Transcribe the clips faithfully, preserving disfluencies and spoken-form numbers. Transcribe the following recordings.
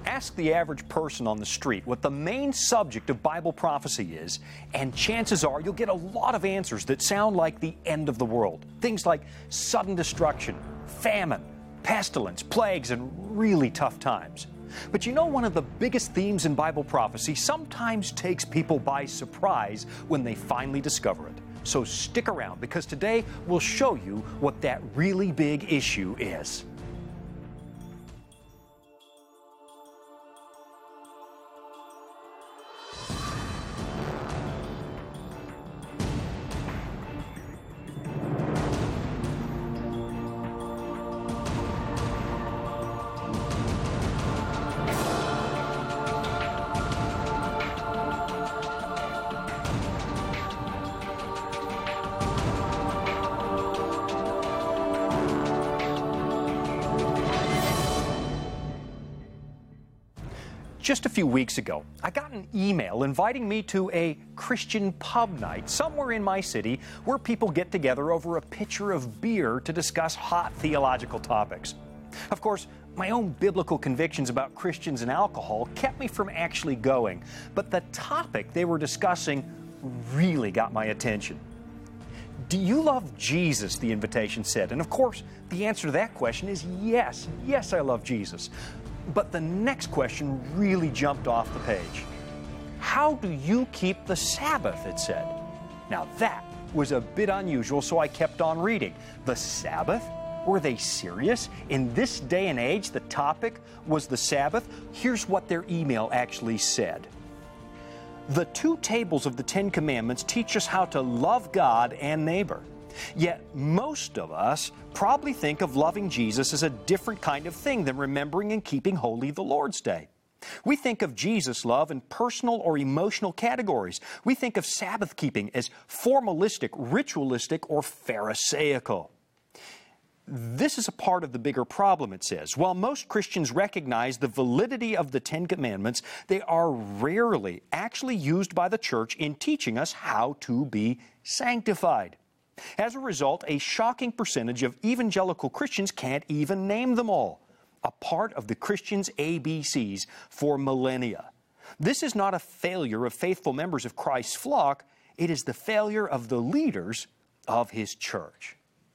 Ask the average person on the street what the main subject of Bible prophecy is, and chances are you'll get a lot of answers that sound like the end of the world. Things like sudden destruction, famine, pestilence, plagues, and really tough times. But you know, one of the biggest themes in Bible prophecy sometimes takes people by surprise when they finally discover it. So stick around, because today we'll show you what that really big issue is. Just a few weeks ago, I got an email inviting me to a Christian pub night somewhere in my city where people get together over a pitcher of beer to discuss hot theological topics. Of course, my own biblical convictions about Christians and alcohol kept me from actually going, but the topic they were discussing really got my attention. Do you love Jesus? The invitation said. And of course, the answer to that question is yes. Yes, I love Jesus. But the next question really jumped off the page. How do you keep the Sabbath? It said. Now that was a bit unusual, so I kept on reading. The Sabbath? Were they serious? In this day and age, the topic was the Sabbath? Here's what their email actually said. The two tables of the Ten Commandments teach us how to love God and neighbor. Yet most of us probably think of loving Jesus as a different kind of thing than remembering and keeping holy the Lord's Day. We think of Jesus' love in personal or emotional categories. We think of Sabbath keeping as formalistic, ritualistic, or pharisaical. This is a part of the bigger problem, it says. While most Christians recognize the validity of the Ten Commandments, they are rarely actually used by the church in teaching us how to be sanctified. As a result, a shocking percentage of evangelical Christians can't even name them all, a part of the Christian's A B Cs for millennia. This is not a failure of faithful members of Christ's flock, it is the failure of the leaders of His church.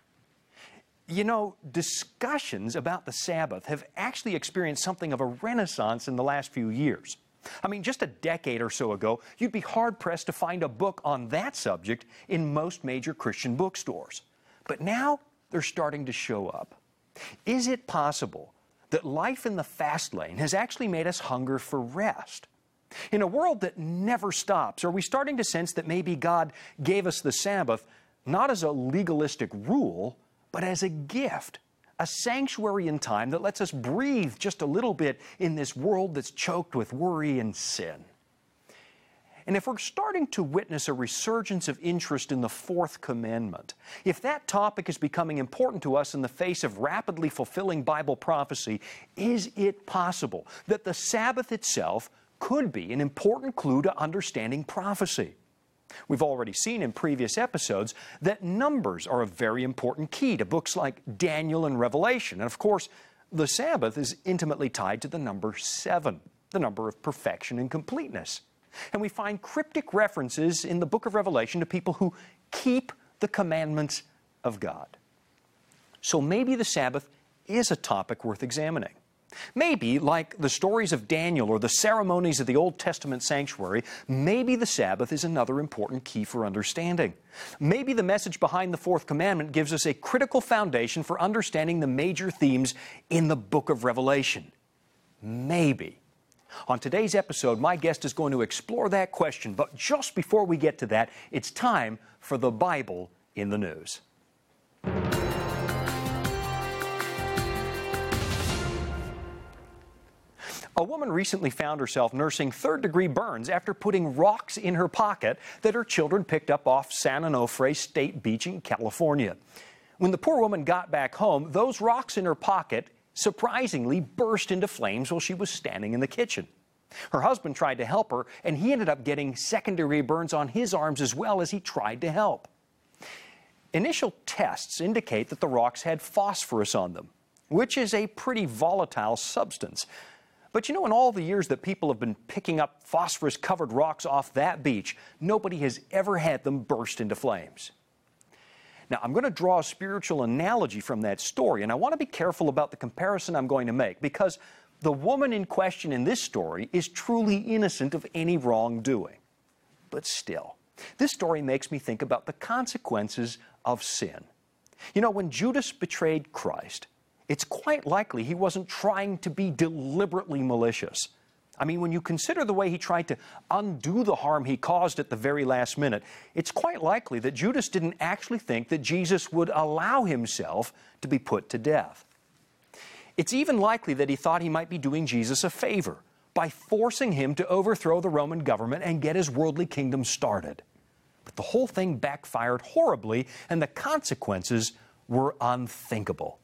You know, discussions about the Sabbath have actually experienced something of a renaissance in the last few years. I mean, just a decade or so ago, you'd be hard-pressed to find a book on that subject in most major Christian bookstores. But now, they're starting to show up. Is it possible that life in the fast lane has actually made us hunger for rest? In a world that never stops, are we starting to sense that maybe God gave us the Sabbath not as a legalistic rule, but as a gift? A sanctuary in time that lets us breathe just a little bit in this world that's choked with worry and sin. And if we're starting to witness a resurgence of interest in the Fourth Commandment, if that topic is becoming important to us in the face of rapidly fulfilling Bible prophecy, is it possible that the Sabbath itself could be an important clue to understanding prophecy? We've already seen in previous episodes that numbers are a very important key to books like Daniel and Revelation. And of course, the Sabbath is intimately tied to the number seven, the number of perfection and completeness. And we find cryptic references in the book of Revelation to people who keep the commandments of God. So maybe the Sabbath is a topic worth examining. Maybe, like the stories of Daniel or the ceremonies of the Old Testament sanctuary, maybe the Sabbath is another important key for understanding. Maybe the message behind the Fourth Commandment gives us a critical foundation for understanding the major themes in the book of Revelation. Maybe. On today's episode, my guest is going to explore that question, but just before we get to that, it's time for the Bible in the News. A woman recently found herself nursing third-degree burns after putting rocks in her pocket that her children picked up off San Onofre State Beach in California. When the poor woman got back home, those rocks in her pocket surprisingly burst into flames while she was standing in the kitchen. Her husband tried to help her, and he ended up getting second-degree burns on his arms as well as he tried to help. Initial tests indicate that the rocks had phosphorus on them, which is a pretty volatile substance. But you know, in all the years that people have been picking up phosphorus-covered rocks off that beach, nobody has ever had them burst into flames. Now, I'm going to draw a spiritual analogy from that story, and I want to be careful about the comparison I'm going to make, because the woman in question in this story is truly innocent of any wrongdoing. But still, this story makes me think about the consequences of sin. You know, when Judas betrayed Christ, it's quite likely he wasn't trying to be deliberately malicious. I mean, when you consider the way he tried to undo the harm he caused at the very last minute, it's quite likely that Judas didn't actually think that Jesus would allow himself to be put to death. It's even likely that he thought he might be doing Jesus a favor by forcing him to overthrow the Roman government and get his worldly kingdom started. But the whole thing backfired horribly, and the consequences were unthinkable.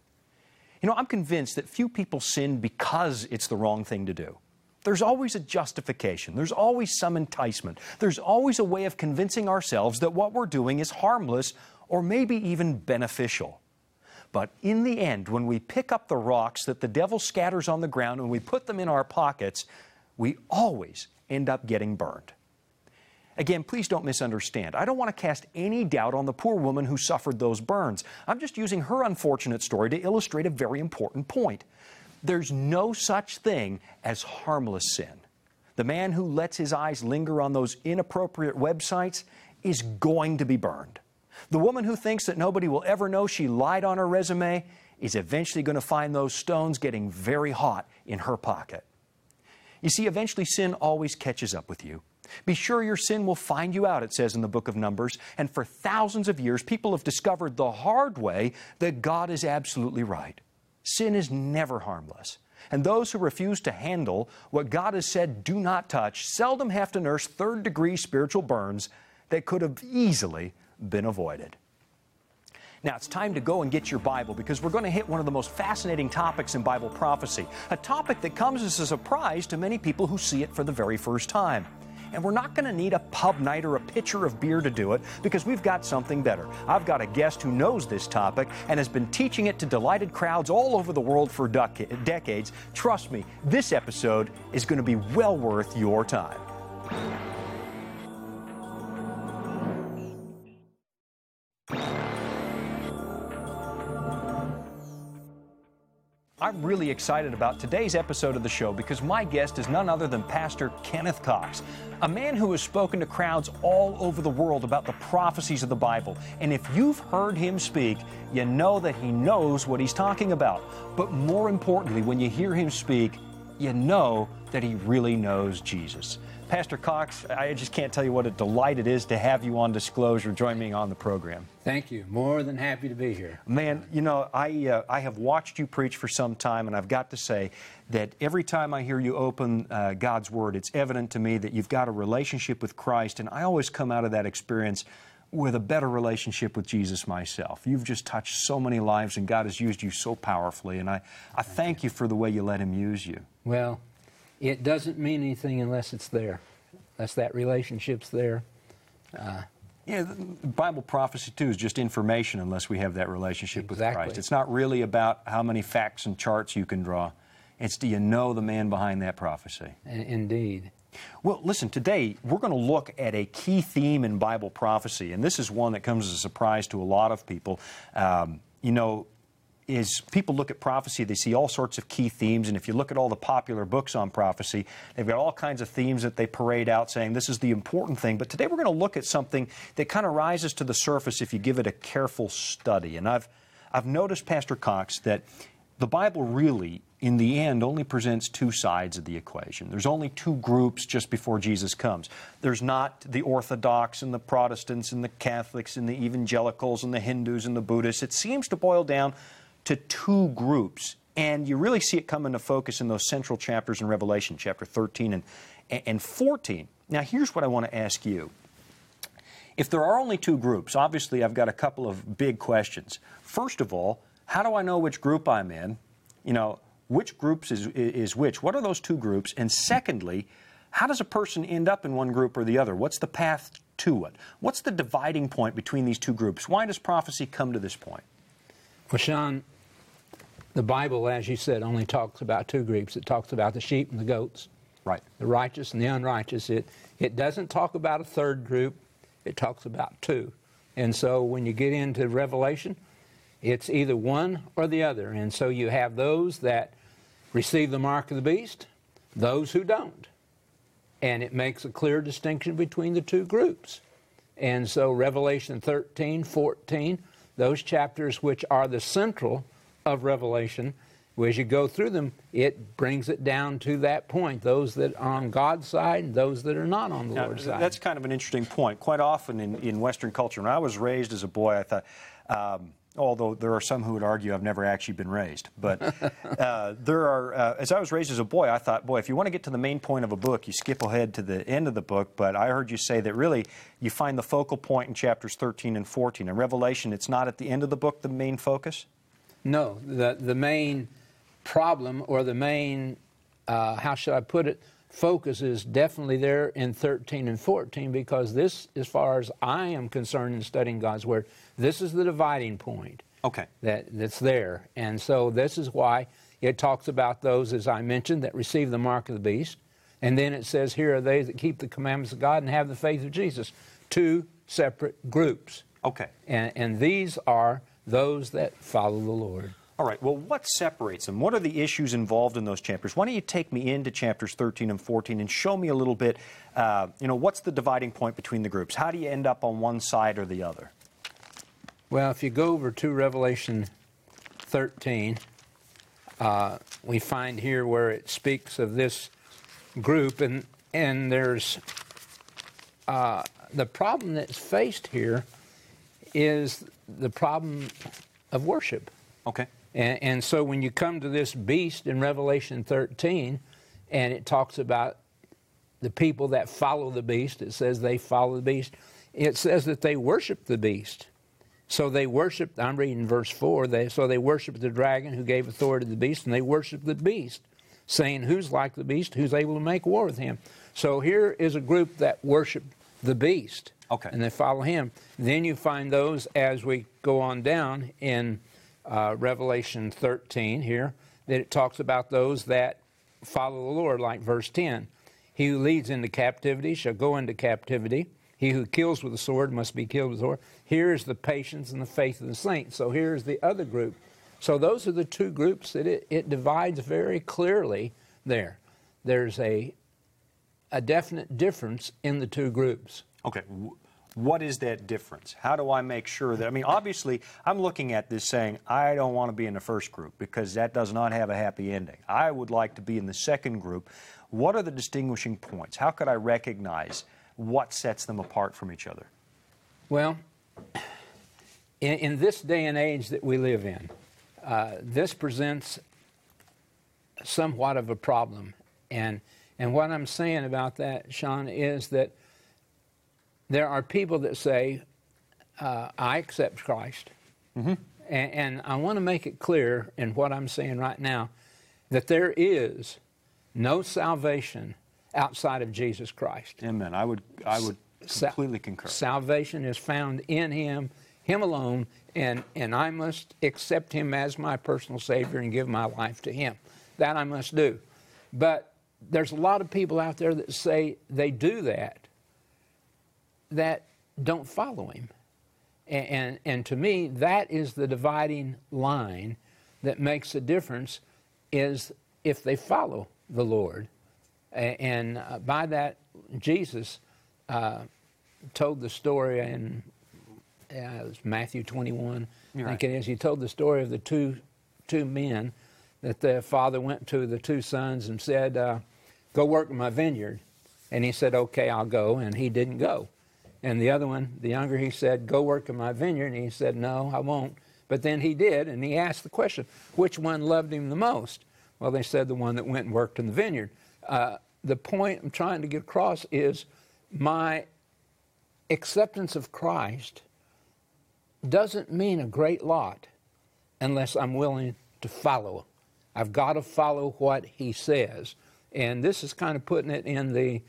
You know, I'm convinced that few people sin because it's the wrong thing to do. There's always a justification. There's always some enticement. There's always a way of convincing ourselves that what we're doing is harmless or maybe even beneficial. But in the end, when we pick up the rocks that the devil scatters on the ground and we put them in our pockets, we always end up getting burned. Again, please don't misunderstand. I don't want to cast any doubt on the poor woman who suffered those burns. I'm just using her unfortunate story to illustrate a very important point. There's no such thing as harmless sin. The man who lets his eyes linger on those inappropriate websites is going to be burned. The woman who thinks that nobody will ever know she lied on her resume is eventually going to find those stones getting very hot in her pocket. You see, eventually sin always catches up with you. Be sure your sin will find you out, it says in the book of Numbers. And for thousands of years, people have discovered the hard way that God is absolutely right. Sin is never harmless. And those who refuse to handle what God has said do not touch seldom have to nurse third-degree spiritual burns that could have easily been avoided. Now, it's time to go and get your Bible, because we're going to hit one of the most fascinating topics in Bible prophecy, a topic that comes as a surprise to many people who see it for the very first time. And we're not going to need a pub night or a pitcher of beer to do it, because we've got something better. I've got a guest who knows this topic and has been teaching it to delighted crowds all over the world for decades. Trust me, this episode is going to be well worth your time. I'm really excited about today's episode of the show because my guest is none other than Pastor Kenneth Cox, a man who has spoken to crowds all over the world about the prophecies of the Bible. And if you've heard him speak, you know that he knows what he's talking about. But more importantly, when you hear him speak, you know that he really knows Jesus. Pastor Cox, I just can't tell you what a delight it is to have you on Disclosure, join me on the program. Thank you. More than happy to be here. Man, you know, I, uh, I have watched you preach for some time, and I've got to say that every time I hear you open uh, God's Word, it's evident to me that you've got a relationship with Christ, and I always come out of that experience with a better relationship with Jesus myself. You've just touched so many lives, and God has used you so powerfully, and I, I thank you for the way you let Him use you. Well, it doesn't mean anything unless it's there. Unless that relationship's there. Uh, yeah, the Bible prophecy, too, is just information unless we have that relationship exactly. with Christ. It's not really about how many facts and charts you can draw. It's do you know the man behind that prophecy? Indeed. Well, listen, today we're going to look at a key theme in Bible prophecy, and this is one that comes as a surprise to a lot of people. Um, you know, is people look at prophecy, they see all sorts of key themes, and if you look at all the popular books on prophecy, they've got all kinds of themes that they parade out saying this is the important thing. But today we're going to look at something that kind of rises to the surface if you give it a careful study. And I've, I've noticed, Pastor Cox, that the Bible really, in the end, only presents two sides of the equation. There's only two groups just before Jesus comes. There's not the Orthodox and the Protestants and the Catholics and the Evangelicals and the Hindus and the Buddhists. It seems to boil down to two groups, and you really see it come into focus in those central chapters in Revelation, chapter thirteen and, and fourteen. Now, here's what I want to ask you. If there are only two groups, obviously I've got a couple of big questions. First of all, how do I know which group I'm in? You know, which groups is, is which? What are those two groups? And secondly, how does a person end up in one group or the other? What's the path to it? What's the dividing point between these two groups? Why does prophecy come to this point? Well, Sean, the Bible, as you said, only talks about two groups. It talks about the sheep and the goats. Right. The righteous and the unrighteous. It, it doesn't talk about a third group. It talks about two. And so when you get into Revelation, it's either one or the other. And so you have those that receive the mark of the beast, those who don't. And it makes a clear distinction between the two groups. And so Revelation thirteen, fourteen, those chapters which are the central of Revelation, as you go through them, it brings it down to that point, those that are on God's side and those that are not on the now, Lord's side. That's kind of an interesting point. Quite often in, in Western culture, when I was raised as a boy, I thought, um, although there are some who would argue I've never actually been raised, but uh, there are, uh, as I was raised as a boy, I thought, boy, if you want to get to the main point of a book, you skip ahead to the end of the book, but I heard you say that really you find the focal point in chapters thirteen and fourteen. In Revelation, it's not at the end of the book the main focus? No, the, the main problem or the main, uh, how should I put it, focus is definitely there in thirteen and fourteen, because this, as far as I am concerned in studying God's Word, this is the dividing point. Okay. That, that's there. And so this is why it talks about those, as I mentioned, that receive the mark of the beast. And then it says, here are they that keep the commandments of God and have the faith of Jesus. Two separate groups. Okay. And, and these are those that follow the Lord. All right, well, what separates them? What are the issues involved in those chapters? Why don't you take me into chapters thirteen and fourteen and show me a little bit, uh, you know, what's the dividing point between the groups? How do you end up on one side or the other? Well, if you go over to Revelation thirteen, uh, we find here where it speaks of this group, and, and there's uh, the problem that's faced here is the problem of worship. Okay. And, and so when you come to this beast in Revelation thirteen, and it talks about the people that follow the beast, it says they follow the beast. It says that they worship the beast. So they worship, I'm reading verse four, they, so they worship the dragon who gave authority to the beast, and they worship the beast, saying, who's like the beast, who's able to make war with him. So here is a group that worship the beast. Okay. And they follow him. Then you find those as we go on down in uh, Revelation thirteen here, that it talks about those that follow the Lord, like verse ten. He who leads into captivity shall go into captivity. He who kills with the sword must be killed with the sword. Here is the patience and the faith of the saints. So here's the other group. So those are the two groups that it, it divides very clearly there. There's a, a definite difference in the two groups. Okay. What is that difference? How do I make sure that, I mean, obviously, I'm looking at this saying, I don't want to be in the first group because that does not have a happy ending. I would like to be in the second group. What are the distinguishing points? How could I recognize what sets them apart from each other? Well, in, in this day and age that we live in, uh, this presents somewhat of a problem. And, and what I'm saying about that, Sean, is that there are people that say, uh, I accept Christ. Mm-hmm. and, and I want to make it clear in what I'm saying right now that there is no salvation outside of Jesus Christ. Amen. I would, I would completely Sa- concur. Salvation is found in Him, Him alone, and, and I must accept Him as my personal Savior and give my life to Him. That I must do. But there's a lot of people out there that say they do that, that don't follow Him. And, and, and to me, that is the dividing line that makes a difference, is if they follow the Lord. And uh, by that, Jesus uh, told the story in uh, it was Matthew twenty-one, You're I think right. it is. He told the story of the two two men that the father went to the two sons and said, uh, go work in my vineyard. And he said, okay, I'll go. And he didn't go. And the other one, the younger, he said, go work in my vineyard. And he said, no, I won't. But then he did, and he asked the question, which one loved him the most? Well, they said the one that went and worked in the vineyard. Uh, the point I'm trying to get across is my acceptance of Christ doesn't mean a great lot unless I'm willing to follow. I've got to follow what He says. And this is kind of putting it in the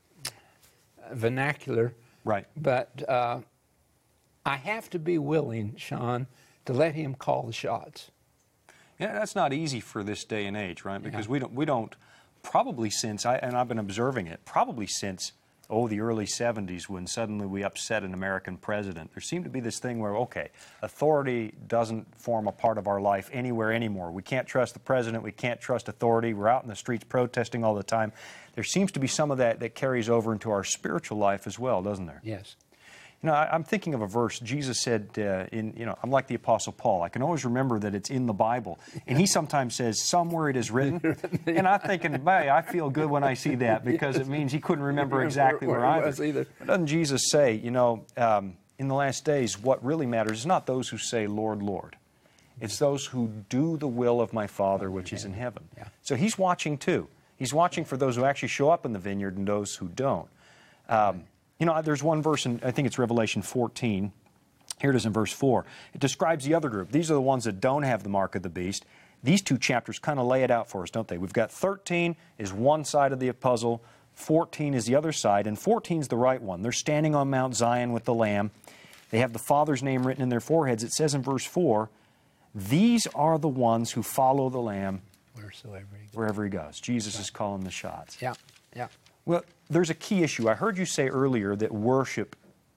vernacular. Right. But uh, I have to be willing, Sean, to let Him call the shots. Yeah, that's not easy for this day and age, right? Because Yeah. we don't, we don't, probably since, I, and I've been observing it, probably since, oh, the early seventies when suddenly we upset an American president, there seemed to be this thing where, okay, authority doesn't form a part of our life anywhere anymore. We can't trust the president. We can't trust authority. We're out in the streets protesting all the time. There seems to be some of that that carries over into our spiritual life as well, doesn't there? Yes. You know, I, I'm thinking of a verse. Jesus said, uh, in, you know, I'm like the Apostle Paul. I can always remember that it's in the Bible. And he sometimes says, somewhere it is written. And I'm thinking, hey, I feel good when I see that because it means he couldn't remember exactly where, where, where I was. Either. Doesn't Jesus say, you know, um, in the last days, what really matters is not those who say, Lord, Lord. It's those who do the will of my Father which is in heaven. Yeah. So he's watching too. He's watching for those who actually show up in the vineyard and those who don't. Um, You know, there's one verse in, I think it's Revelation fourteen. Here it is in verse four. It describes the other group. These are the ones that don't have the mark of the beast. These two chapters kind of lay it out for us, don't they? We've got thirteen is one side of the puzzle, fourteen is the other side, and fourteen is the right one. They're standing on Mount Zion with the Lamb. They have the Father's name written in their foreheads. It says in verse four, these are the ones who follow the Lamb wheresoever he goes. Wherever he goes. Jesus right. is calling the shots. Yeah, yeah. Well, there's a key issue. I heard you say earlier that worship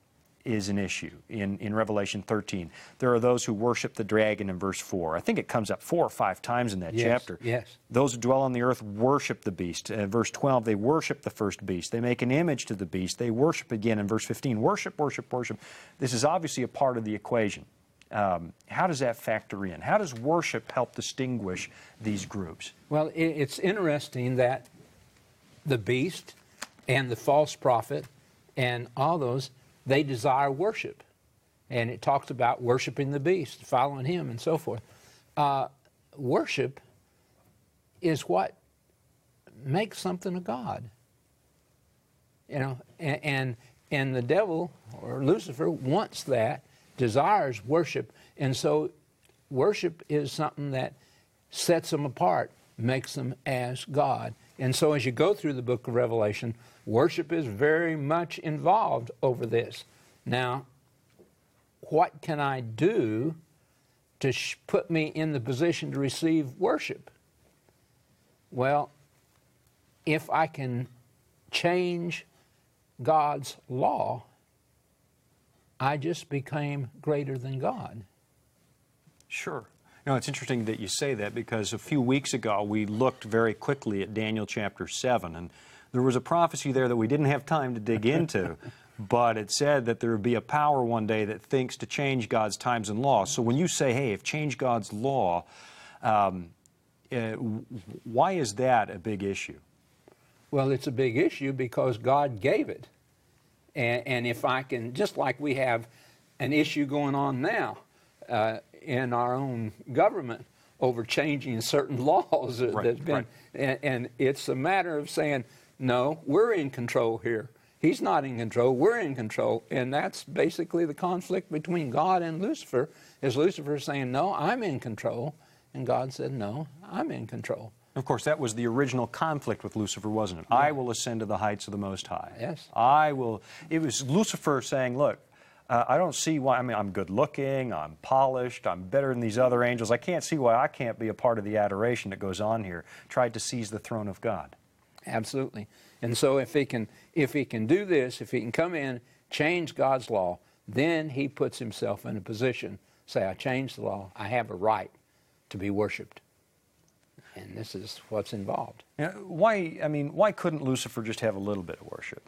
is an issue in, in Revelation thirteen. There are those who worship the dragon in verse four. I think it comes up four or five times in that yes, chapter. Yes. Those who dwell on the earth worship the beast. Uh, verse twelve, they worship the first beast. They make an image to the beast. They worship again in verse fifteen. Worship, worship, worship. This is obviously a part of the equation. Um, how does that factor in? How does worship help distinguish these groups? Well, it, it's interesting that the beast and the false prophet and all those, they desire worship. And it talks about worshiping the beast, following him, and so forth. Uh, worship is what makes something a god. You know, and, and, and the devil, or Lucifer, wants that, desires worship, and so worship is something that sets them apart, makes them as God. And so as you go through the book of Revelation, worship is very much involved over this. Now, what can I do to sh- put me in the position to receive worship? Well, if I can change God's law, I just became greater than God. Sure. You know, it's interesting that you say that because a few weeks ago we looked very quickly at Daniel chapter seven, and there was a prophecy there that we didn't have time to dig into, but it said that there would be a power one day that thinks to change God's times and laws. So when you say, hey, if change God's law, um, uh, why is that a big issue? Well, it's a big issue because God gave it. And, and if I can, just like we have an issue going on now, uh, in our own government over changing certain laws that, right, that's been, right. and, and it's a matter of saying, no, we're in control here. He's not in control, we're in control. And that's basically the conflict between God and Lucifer, is Lucifer saying, no, I'm in control. And God said, no, I'm in control. Of course, that was the original conflict with Lucifer, wasn't it? Yeah. I will ascend to the heights of the Most High. Yes. I will. It was Lucifer saying, look, Uh, I don't see why, I mean, I'm good looking, I'm polished, I'm better than these other angels. I can't see why I can't be a part of the adoration that goes on here. Tried to seize the throne of God. Absolutely. And so if he can, if he can do this, if he can come in, change God's law, then he puts himself in a position, say, I changed the law, I have a right to be worshipped. And this is what's involved. You know, why, I mean, why couldn't Lucifer just have a little bit of worship?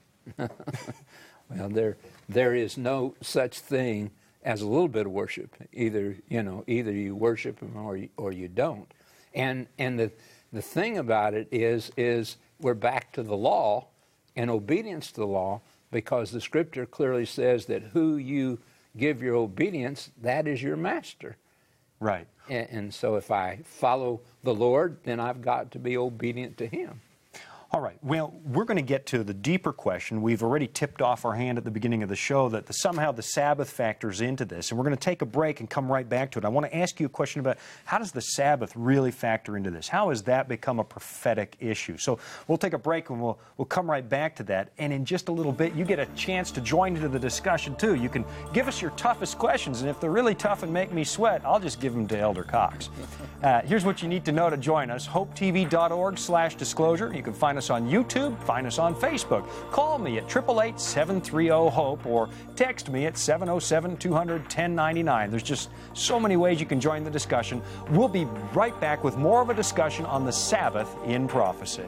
Well, there there is no such thing as a little bit of worship. Either you know, either you worship him or you, or you don't. And and the the thing about it is is we're back to the law and obedience to the law, because the Scripture clearly says that who you give your obedience, that is your master. Right. And, and so if I follow the Lord, then I've got to be obedient to Him. All right. Well, we're going to get to the deeper question. We've already tipped off our hand at the beginning of the show that the, somehow the Sabbath factors into this, and we're going to take a break and come right back to it. I want to ask you a question about how does the Sabbath really factor into this? How has that become a prophetic issue? So we'll take a break and we'll, we'll come right back to that. And in just a little bit, you get a chance to join into the discussion, too. You can give us your toughest questions, and if they're really tough and make me sweat, I'll just give them to Elder Cox. Uh, here's what you need to know to join us. hope t v dot org slash disclosure. You can find us on YouTube, find us on Facebook. Call me at eight eight eight, seven three zero, HOPE or text me at seven oh seven, two hundred, ten ninety-nine. There's just so many ways you can join the discussion. We'll be right back with more of a discussion on the Sabbath in prophecy.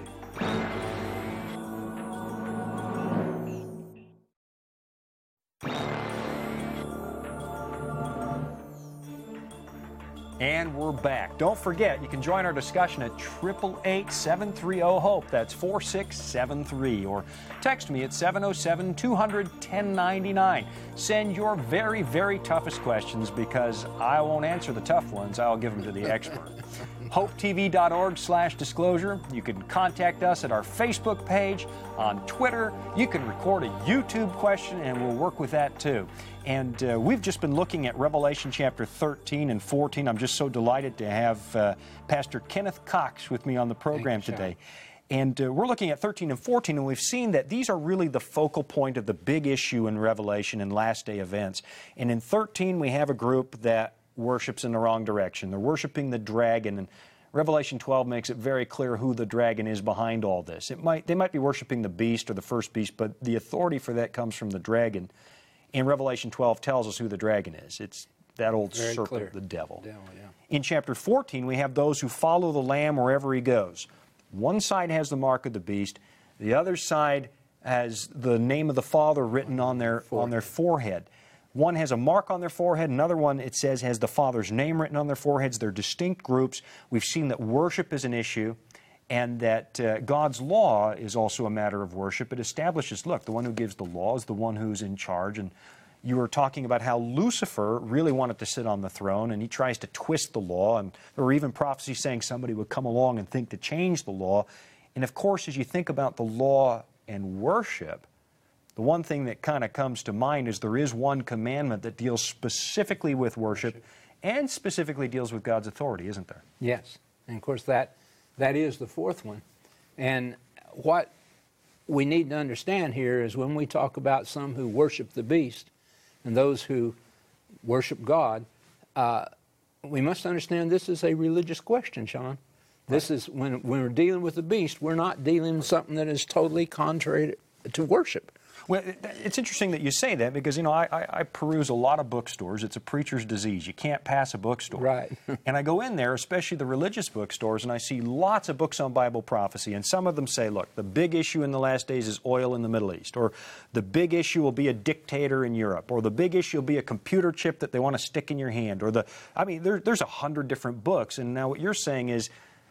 And we're back. Don't forget, you can join our discussion at eight eight eight, seven three zero, HOPE. That's four six seven three. Or text me at seven oh seven, two hundred, ten ninety-nine. Send your very, very toughest questions because I won't answer the tough ones. I'll give them to the expert. hope t v dot org slash disclosure. You can contact us at our Facebook page, on Twitter. You can record a YouTube question, and we'll work with that too. And uh, we've just been looking at Revelation chapter thirteen and fourteen. I'm just so delighted to have uh, Pastor Kenneth Cox with me on the program Thank you, today. And uh, we're looking at thirteen and fourteen, and we've seen that these are really the focal point of the big issue in Revelation and last day events. And in thirteen, we have a group that worships in the wrong direction. They're worshiping the dragon, and Revelation twelve makes it very clear who the dragon is behind all this. It might, they might be worshiping the beast or the first beast, but the authority for that comes from the dragon. And Revelation twelve tells us who the dragon is. It's that old Very serpent, clear. the devil. devil yeah. In chapter fourteen, we have those who follow the Lamb wherever he goes. One side has the mark of the beast. The other side has the name of the Father written on their, on their forehead. One has a mark on their forehead. Another one, it says, has the Father's name written on their foreheads. They're distinct groups. We've seen that worship is an issue, and that uh, God's law is also a matter of worship. It establishes, look, the one who gives the law is the one who's in charge. And you were talking about how Lucifer really wanted to sit on the throne, and he tries to twist the law. And there were even prophecies saying somebody would come along and think to change the law. And of course, as you think about the law and worship, the one thing that kind of comes to mind is there is one commandment that deals specifically with worship and specifically deals with God's authority, isn't there? Yes. And of course, that that is the fourth one. And what we need to understand here is when we talk about some who worship the beast and those who worship God, uh, we must understand this is a religious question, Sean. This is, when, when we're dealing with the beast, we're not dealing with something that is totally contrary to, to worship. Well, it's interesting that you say that because, you know, I, I, I peruse a lot of bookstores. It's a preacher's disease. You can't pass a bookstore. Right. And I go in there, especially the religious bookstores, and I see lots of books on Bible prophecy. And some of them say, look, the big issue in the last days is oil in the Middle East. Or the big issue will be a dictator in Europe. Or the big issue will be a computer chip that they want to stick in your hand. Or the, I mean, there, there's a hundred different books. And now what you're saying is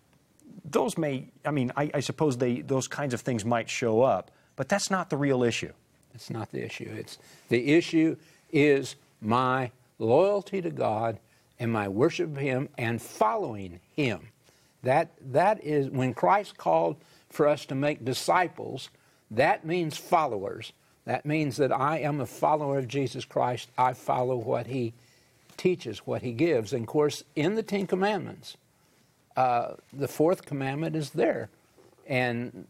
those may, I mean, I, I suppose they, those kinds of things might show up. But that's not the real issue. It's not the issue. It's the issue is my loyalty to God and my worship of Him and following Him. That that is when Christ called for us to make disciples. That means followers. That means that I am a follower of Jesus Christ. I follow what He teaches, what He gives. And of course, in the Ten Commandments, uh, the fourth commandment is there, and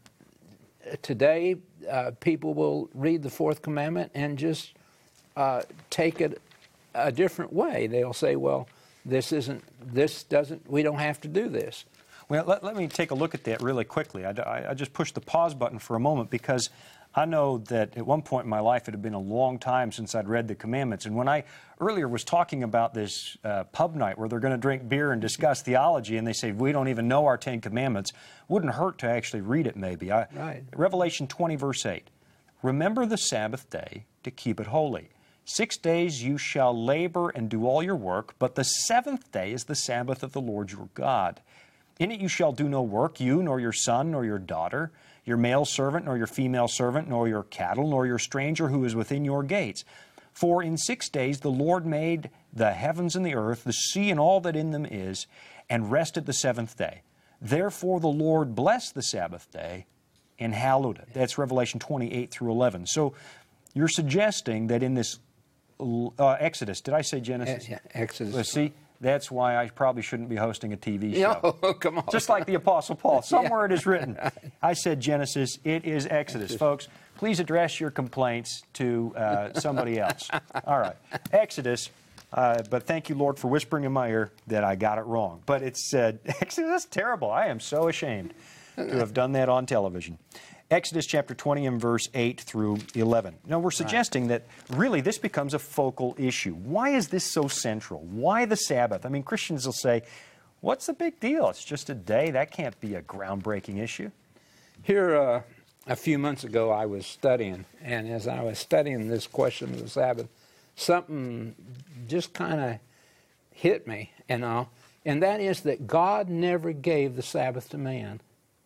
today, uh, people will read the fourth commandment and just uh, take it a different way. They'll say, well, this isn't, this doesn't, we don't have to do this. Well, let, let me take a look at that really quickly. I, I, I just pushed the pause button for a moment because I know that at one point in my life it had been a long time since I'd read the commandments. And when I earlier was talking about this uh, pub night where they're going to drink beer and discuss theology, and they say, we don't even know our Ten Commandments, wouldn't hurt to actually read it maybe. I, right. Revelation twenty, verse eight. Remember the Sabbath day to keep it holy. Six days you shall labor and do all your work, but the seventh day is the Sabbath of the Lord your God. In it you shall do no work, you, nor your son, nor your daughter, your male servant, nor your female servant, nor your cattle, nor your stranger who is within your gates. For in six days the Lord made the heavens and the earth, the sea and all that in them is, and rested the seventh day. Therefore the Lord blessed the Sabbath day and hallowed it. That's Revelation twenty-eight through eleven. So you're suggesting that in this uh, Exodus, did I say Genesis? Yeah, Exodus. Let's see. That's why I probably shouldn't be hosting a T V show. No, come on. Just like the Apostle Paul. Somewhere Yeah. it is written. I said Genesis. It is Exodus. Folks, please address your complaints to uh, somebody else. All right. Exodus. Uh, but thank you, Lord, for whispering in my ear that I got it wrong. But it's uh, Exodus. That's terrible. I am so ashamed to have done that on television. Exodus chapter twenty and verse eight through eleven. Now, we're suggesting that really this becomes a focal issue. Why is this so central? Why the Sabbath? I mean, Christians will say, what's the big deal? It's just a day. That can't be a groundbreaking issue. Here, uh, a few months ago, I was studying, and as I was studying this question of the Sabbath, something just kind of hit me, and all, and that is that God never gave the Sabbath to man.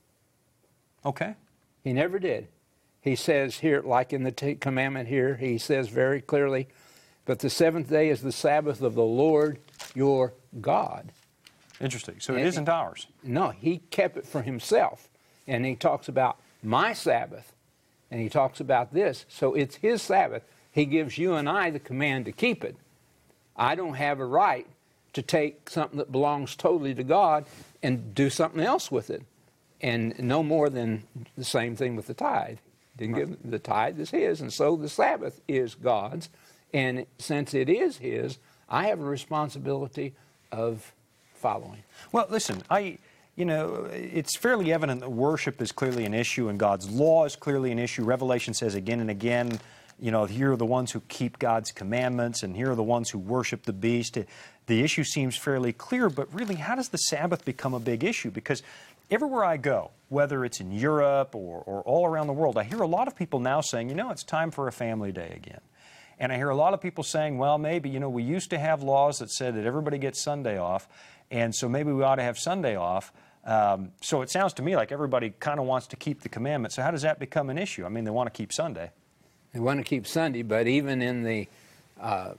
Okay. He never did. He says here, like in the t- commandment here, he says very clearly, but the seventh day is the Sabbath of the Lord your God. Interesting. So it And- isn't ours. No, he kept it for himself. And he talks about my Sabbath. And he talks about this. So it's his Sabbath. He gives you and I the command to keep it. I don't have a right to take something that belongs totally to God and do something else with it. And no more than the same thing with the tithe. Didn't give the tithe is his, and so the Sabbath is God's. And since it is his, I have a responsibility of following. Well, listen, I, you know, it's fairly evident that worship is clearly an issue and God's law is clearly an issue. Revelation says again and again, you know, here are the ones who keep God's commandments and here are the ones who worship the beast. The issue seems fairly clear, but really, how does the Sabbath become a big issue? Because everywhere I go, whether it's in Europe or, or all around the world, I hear a lot of people now saying, you know, it's time for a family day again. And I hear a lot of people saying, well, maybe, you know, we used to have laws that said that everybody gets Sunday off, and so maybe we ought to have Sunday off. Um, so it sounds to me like everybody kind of wants to keep the commandment. So how does that become an issue? I mean, they want to keep Sunday. They want to keep Sunday, but even in the uh,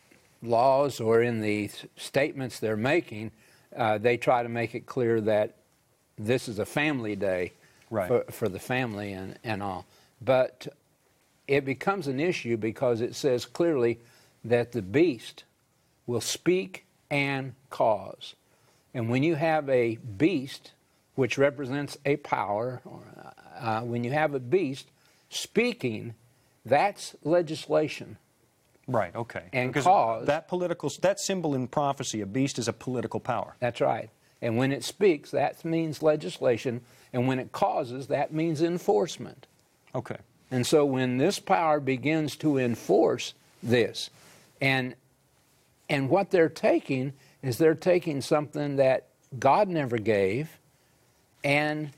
laws or in the statements they're making, uh, they try to make it clear that this is a family day Right. for, for the family and, and all. But it becomes an issue because it says clearly that the beast will speak and cause. And when you have a beast, which represents a power, or, uh, when you have a beast speaking, that's legislation. Right, okay. And because cause- that political, that symbol in prophecy, a beast is a political power. That's right. And when it speaks, that means legislation. And when it causes, that means enforcement. Okay. And so when this power begins to enforce this, and and what they're taking is they're taking something that God never gave and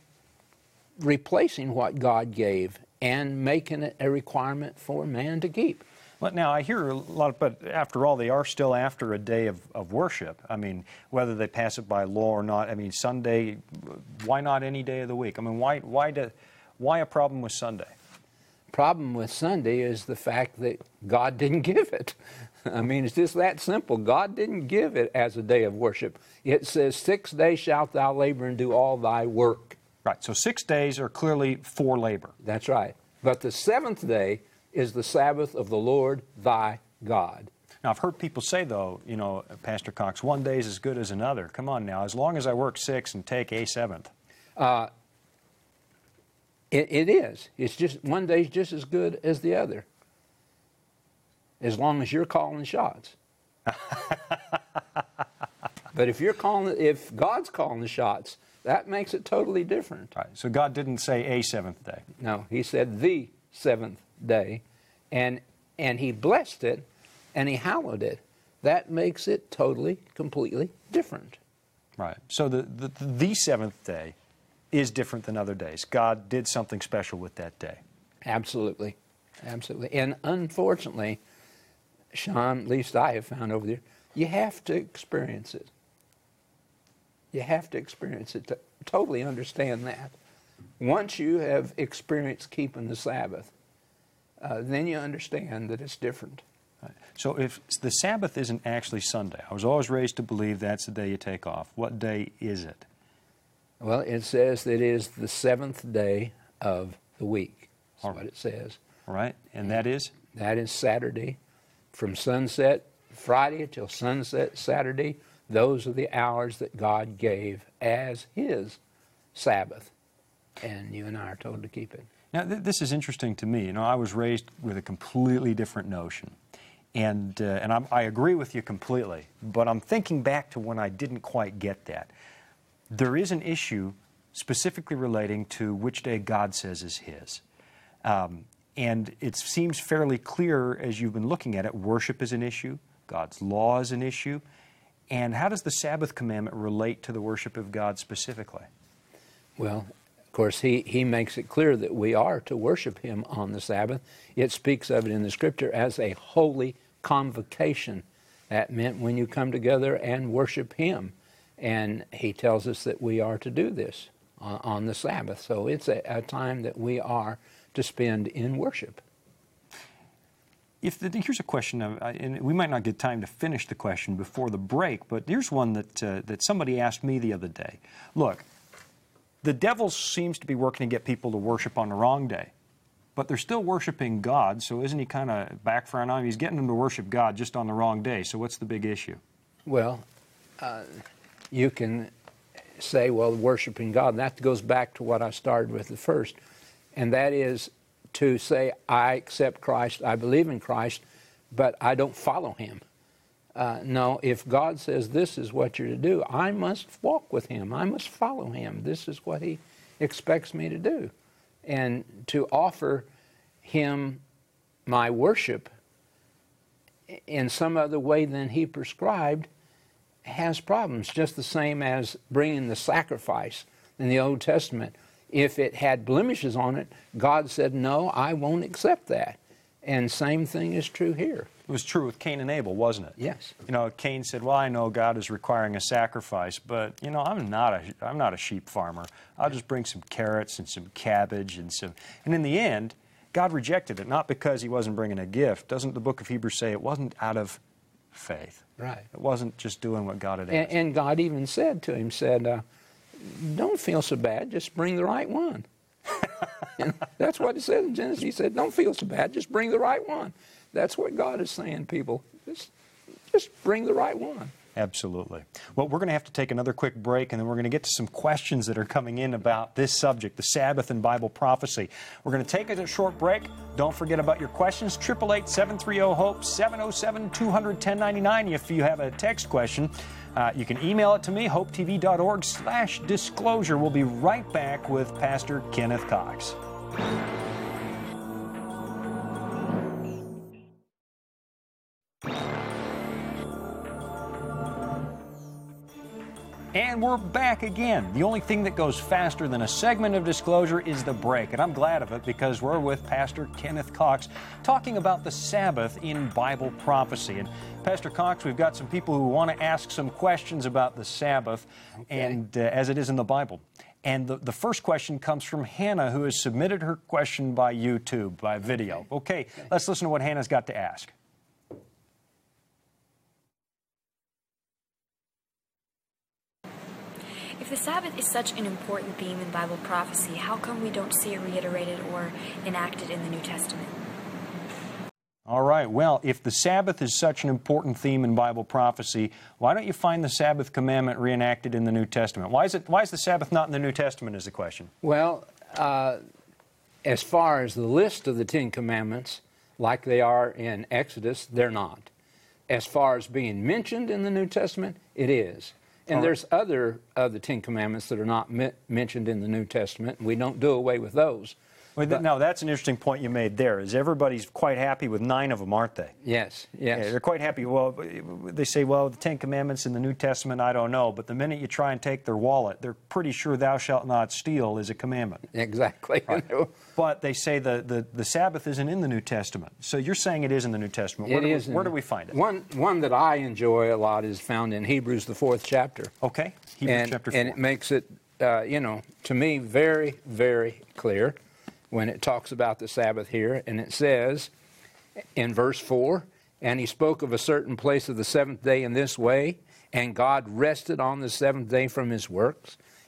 replacing what God gave and making it a requirement for man to keep. Well, now, I hear a lot, of, but after all, they are still after a day of, of worship. I mean, whether they pass it by law or not, I mean, Sunday, why not any day of the week? I mean, why, why, do, why a problem with Sunday? Problem with Sunday is the fact that God didn't give it. I mean, it's just that simple. God didn't give it as a day of worship. It says, six days shalt thou labor and do all thy work. Right, so six days are clearly for labor. That's right. But the seventh day is the Sabbath of the Lord thy God. Now, I've heard people say, though, you know, Pastor Cox, one day is as good as another. Come on now, as long as I work six and take a seventh. Uh, it, it is. It's just one day's just as good as the other, as long as you're calling shots. But if you're calling, if God's calling the shots, that makes it totally different. Right, so God didn't say a seventh day. No, he said the seventh day, and and he blessed it, and he hallowed it. That makes it totally, completely different. Right. So the, the, the seventh day is different than other days. God did something special with that day. Absolutely. Absolutely. And unfortunately, Sean, at least I have found over there, you have to experience it. You have to experience it to totally understand that. Once you have experienced keeping the Sabbath, uh, then you understand that it's different. Right. So if the Sabbath isn't actually Sunday, I was always raised to believe that's the day you take off. What day is it? Well, it says that it is the seventh day of the week. That's All what it says. All right, and that is? That is Saturday. From sunset Friday till sunset Saturday, those are the hours that God gave as His Sabbath. And you and I are told to keep it. Now, th- this is interesting to me. You know, I was raised with a completely different notion. And, uh, and I'm, I agree with you completely. But I'm thinking back to when I didn't quite get that. There is an issue specifically relating to which day God says is His. Um, and it seems fairly clear as you've been looking at it, worship is an issue, God's law is an issue. And how does the Sabbath commandment relate to the worship of God specifically? Well, of course, he, he makes it clear that we are to worship Him on the Sabbath. It speaks of it in the Scripture as a holy convocation. That meant when you come together and worship Him. And He tells us that we are to do this on, on the Sabbath. So it's a, a time that we are to spend in worship. If the, here's a question, of, and we might not get time to finish the question before the break, but here's one that uh, that somebody asked me the other day. Look, the devil seems to be working to get people to worship on the wrong day, but they're still worshiping God, so isn't he kind of backfiring on him? He's getting them to worship God just on the wrong day, so what's the big issue? Well, uh, you can say, well, worshiping God, and that goes back to what I started with at first, and that is to say, I accept Christ, I believe in Christ, but I don't follow Him. Uh, no, if God says this is what you're to do, I must walk with Him. I must follow Him. This is what He expects me to do. And to offer Him my worship in some other way than He prescribed has problems, just the same as bringing the sacrifice in the Old Testament. If it had blemishes on it, God said, no, I won't accept that. And same thing is true here. It was true with Cain and Abel, wasn't it? Yes. You know, Cain said, well, I know God is requiring a sacrifice, but, you know, I'm not a, I'm not a sheep farmer. I'll just bring some carrots and some cabbage and some... And in the end, God rejected it, not because He wasn't bringing a gift. Doesn't the book of Hebrews say it wasn't out of faith? Right. It wasn't just doing what God had asked. And, and God even said to him, said, uh, don't feel so bad, just bring the right one. And that's what it says in Genesis. He said, don't feel so bad, just bring the right one. That's what God is saying, people. Just, just bring the right one. Absolutely. Well, we're going to have to take another quick break, and then we're going to get to some questions that are coming in about this subject, the Sabbath and Bible prophecy. We're going to take a short break. Don't forget about your questions. eight eight eight, seven three zero, HOPE, seven oh seven, two hundred, ten ninety-nine. If you have a text question, uh, you can email it to me, hopetv.org slash disclosure. We'll be right back with Pastor Kenneth Cox. And we're back again. The only thing that goes faster than a segment of disclosure is the break. And I'm glad of it because we're with Pastor Kenneth Cox talking about the Sabbath in Bible prophecy. And Pastor Cox, we've got some people who want to ask some questions about the Sabbath Okay. and uh, as it is in the Bible. And the, the first question comes from Hannah, who has submitted her question by YouTube, by video. Okay, okay. Let's listen to what Hannah's got to ask. If the Sabbath is such an important theme in Bible prophecy, how come we don't see it reiterated or enacted in the New Testament? All right, well, if the Sabbath is such an important theme in Bible prophecy, why don't you find the Sabbath commandment reenacted in the New Testament? Why is it? Why is the Sabbath not in the New Testament is the question. Well, uh, as far as the list of the Ten Commandments, like they are in Exodus, they're not. As far as being mentioned in the New Testament, it is. And All there's right. other of the Ten Commandments that are not me- mentioned in the New Testament, and we don't do away with those. Well, but, no, that's an interesting point you made there, is everybody's quite happy with nine of them, aren't they? Yes, yes. Yeah, they're quite happy. Well, they say, well, the Ten Commandments in the New Testament, I don't know. But the minute you try and take their wallet, they're pretty sure thou shalt not steal is a commandment. Exactly. Right. But they say the, the, the Sabbath isn't in the New Testament. So you're saying it is in the New Testament. Where, it do, is we, where do we find it? One, one that I enjoy a lot is found in Hebrews, the fourth chapter. Okay, Hebrews and, chapter four. And it makes it, uh, you know, to me, very, very clear when it talks about the Sabbath here. And it says in verse four, and he spoke of a certain place of the seventh day in this way, and God rested on the seventh day from his works.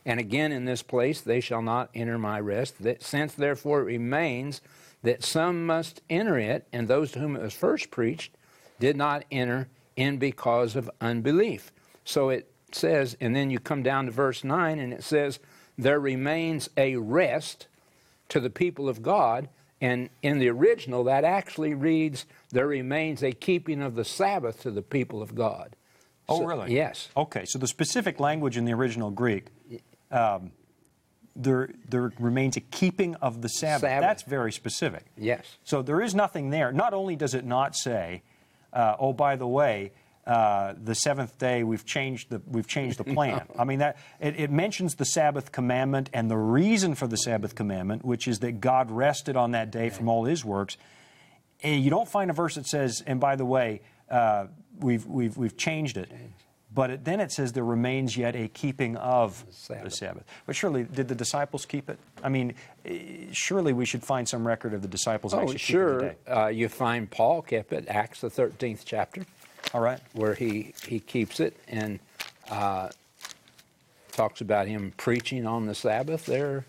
And again in this place they shall not enter my rest. That, since therefore it remains that some must enter it, and those to whom it was first preached did not enter in because of unbelief. So it says, and then you come down to verse nine, and it says, there remains a rest to the people of God. And in the original, that actually reads, there remains a keeping of the Sabbath to the people of God. Oh, so, really? Yes. Okay, so the specific language in the original Greek, um, there there remains a keeping of the Sabbath. Sabbath. That's very specific. Yes. So there is nothing there. Not only does it not say, uh, oh, by the way, uh, the seventh day we've changed the we've changed the plan. No. I mean that it, it mentions the Sabbath commandment and the reason for the Sabbath commandment, which is that God rested on that day from all His works. And you don't find a verse that says, and by the way, uh, we've we've we've changed it. But it, then it says there remains yet a keeping of the Sabbath. the Sabbath. But surely, did the disciples keep it? I mean, surely we should find some record of the disciples actually oh, sure. keeping the day. Uh, you find Paul kept it, Acts the thirteenth chapter. All right. Where he, he keeps it and uh, talks about him preaching on the Sabbath there.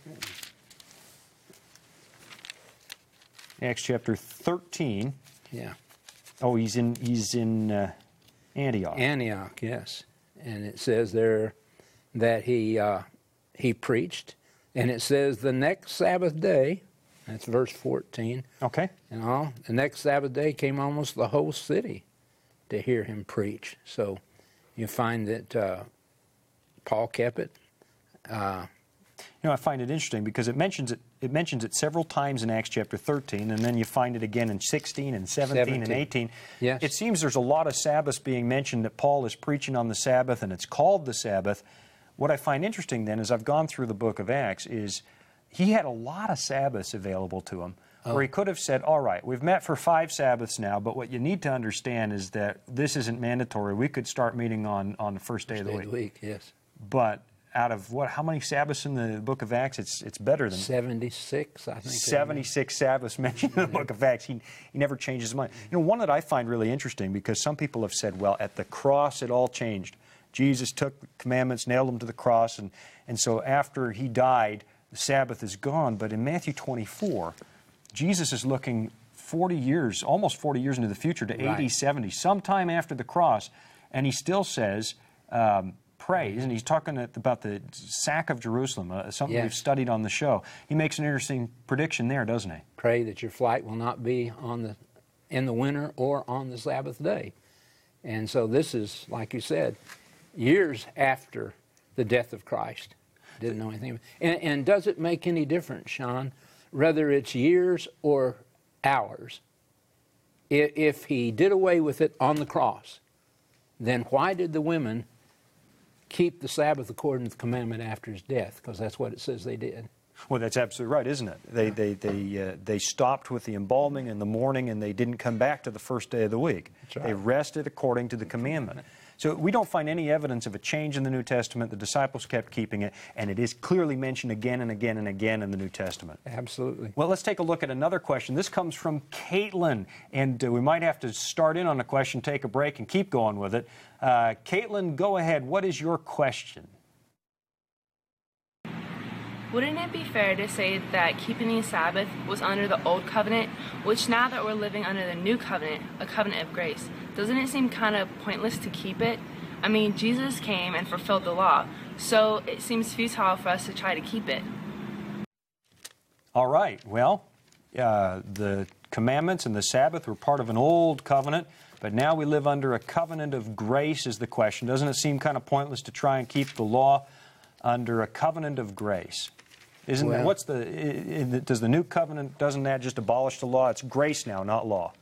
Acts chapter thirteen. Yeah. Oh, he's in, he's in uh, Antioch. Antioch, yes. And it says there that he uh, he preached, and it says the next Sabbath day, that's verse fourteen. Okay. You know, the next Sabbath day came almost the whole city to hear him preach. So you find that uh, Paul kept it. Uh, you know, I find it interesting because it mentions it. It mentions it several times in Acts chapter thirteen, and then you find it again in sixteen and seventeen, seventeen. And eighteen. Yes. It seems there's a lot of Sabbaths being mentioned, that Paul is preaching on the Sabbath, and it's called the Sabbath. What I find interesting then, as I've gone through the book of Acts, is he had a lot of Sabbaths available to him, oh. where he could have said, all right, we've met for five Sabbaths now, but what you need to understand is that this isn't mandatory. We could start meeting on, on the first day first of the day week. Of the week, yes. But out of what? How many Sabbaths in the book of Acts? It's it's better than seventy-six. I think seventy-six Sabbaths mentioned in the book of Acts. He he never changes his mind. You know, one that I find really interesting, because some people have said, well, at the cross it all changed. Jesus took the commandments, nailed them to the cross, and and so after he died, the Sabbath is gone. But in Matthew twenty-four, Jesus is looking forty years, almost forty years into the future, to A D seventy, sometime after the cross, and he still says. Um, Praise, and he's talking about the sack of Jerusalem, uh, something yes. we've studied on the show. He makes an interesting prediction there, doesn't he? Pray that your flight will not be on the in the winter or on the Sabbath day. And so this is, like you said, years after the death of Christ. Didn't know anything. And, and does it make any difference, Sean, whether it's years or hours? If he did away with it on the cross, then why did the women keep the Sabbath according to the commandment after his death? Because that's what it says they did. Well, that's absolutely right, isn't it? They they they uh, they stopped with the embalming in the morning, and they didn't come back to the first day of the week. That's right. They rested according to the commandment. So we don't find any evidence of a change in the New Testament. The disciples kept keeping it, and it is clearly mentioned again and again and again in the New Testament. Absolutely. Well, let's take a look at another question. This comes from Caitlin, and uh, we might have to start in on a question, take a break, and keep going with it. Uh, Caitlin, go ahead. What is your question? Wouldn't it be fair to say that keeping the Sabbath was under the Old Covenant, which now that we're living under the New Covenant, a covenant of grace, doesn't it seem kind of pointless to keep it? I mean, Jesus came and fulfilled the law, so it seems futile for us to try to keep it. All right. Well, uh, the commandments and the Sabbath were part of an old covenant, but now we live under a covenant of grace is the question. Doesn't it seem kind of pointless to try and keep the law under a covenant of grace? Isn't well, that, what's the, in the, does the new covenant, doesn't that just abolish the law? It's grace now, not law.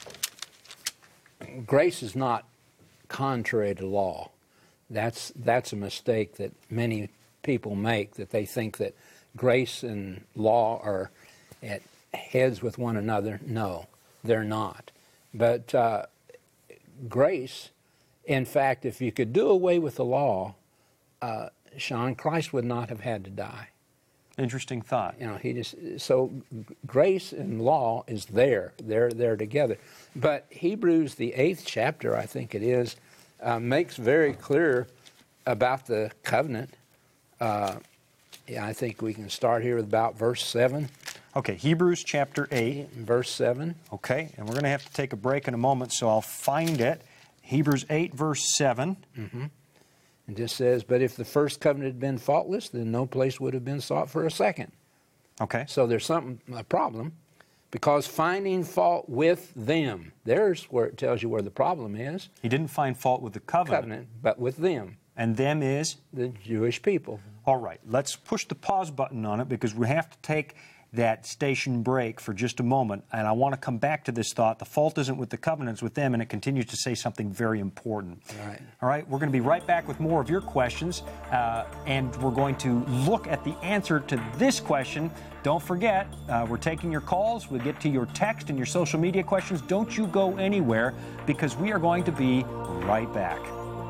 Grace is not contrary to law. That's, that's a mistake that many people make, that they think that grace and law are at heads with one another. No, they're not. But uh, grace, in fact, if you could do away with the law, uh, Sean, Christ would not have had to die. Interesting thought. You know, he just so grace and law is there. They're there together. But Hebrews, the eighth chapter, I think it is, uh, makes very clear about the covenant. uh, yeah, I think we can start here with about verse seven. Okay, Hebrews chapter eight. Verse seven. Okay, and we're going to have to take a break in a moment, so I'll find it. Hebrews eight, verse seven. Mm-hmm. It just says, but if the first covenant had been faultless, then no place would have been sought for a second. Okay. So there's something, a problem, because finding fault with them, there's where it tells you where the problem is. He didn't find fault with the covenant. Covenant, but with them. And them is? The Jewish people. All right, let's push the pause button on it because we have to take that station break for just a moment, and I want to come back to this thought. The fault isn't with the covenants, with them, and it continues to say something very important. Right. All right, we're going to be right back with more of your questions, uh, and we're going to look at the answer to this question. Don't forget, uh, we're taking your calls. We'll get to your text and your social media questions. Don't you go anywhere, because we are going to be right back.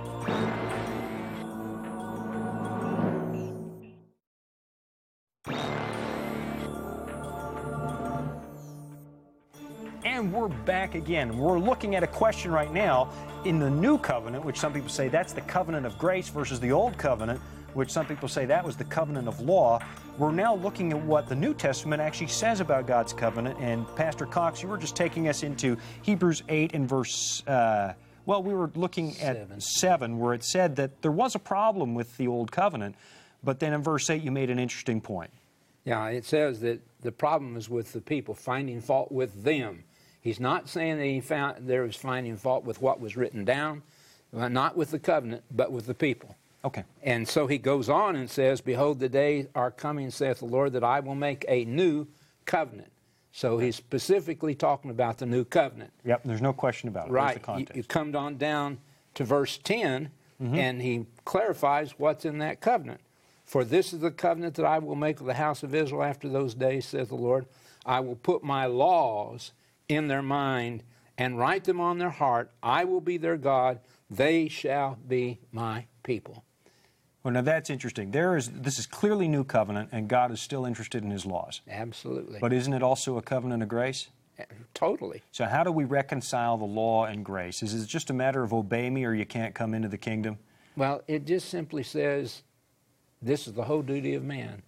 And we're back again. We're looking at a question right now in the New Covenant, which some people say that's the covenant of grace versus the Old Covenant, which some people say that was the covenant of law. We're now looking at what the New Testament actually says about God's covenant. And Pastor Cox, you were just taking us into Hebrews eight and verse, uh, well, we were looking at seven. seven, where it said that there was a problem with the Old Covenant. But then in verse eight, you made an interesting point. Yeah, it says that the problem is with the people, finding fault with them. He's not saying that he found there was finding fault with what was written down, not with the covenant, but with the people. Okay. And so he goes on and says, behold, the days are coming, saith the Lord, that I will make a new covenant. So he's specifically talking about the new covenant. Yep, there's no question about it. Right. The context. You, you come on down to verse ten, mm-hmm. and he clarifies what's in that covenant. For this is the covenant that I will make with the house of Israel after those days, saith the Lord. I will put my laws in their mind and write them on their heart. I will be their God. They shall be my people. Well, now that's interesting. There is this is clearly new covenant, and God is still interested in his laws. Absolutely. But isn't it also a covenant of grace? Totally. So how do we reconcile the law and grace? Is it just a matter of obey me or you can't come into the kingdom? Well, it just simply says this is the whole duty of man,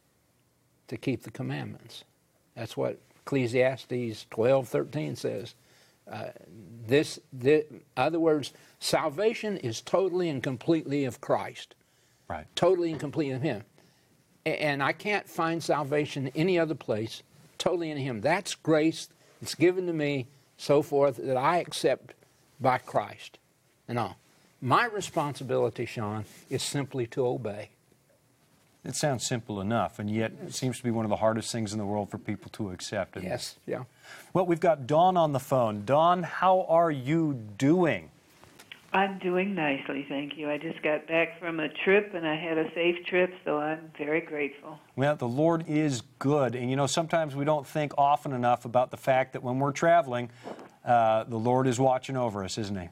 to keep the commandments. That's what Ecclesiastes twelve thirteen says. Uh, this, this, in other words, salvation is totally and completely of Christ. Right. Totally and completely of Him. And I can't find salvation any other place, totally in Him. That's grace. It's given to me, so forth, that I accept by Christ and all. My responsibility, Sean, is simply to obey. It sounds simple enough, and yet it seems to be one of the hardest things in the world for people to accept. Yes, yeah. Well, we've got Dawn on the phone. Dawn, how are you doing? I'm doing nicely, thank you. I just got back from a trip, and I had a safe trip, so I'm very grateful. Well, the Lord is good, and you know, sometimes we don't think often enough about the fact that when we're traveling, uh, the Lord is watching over us, isn't He?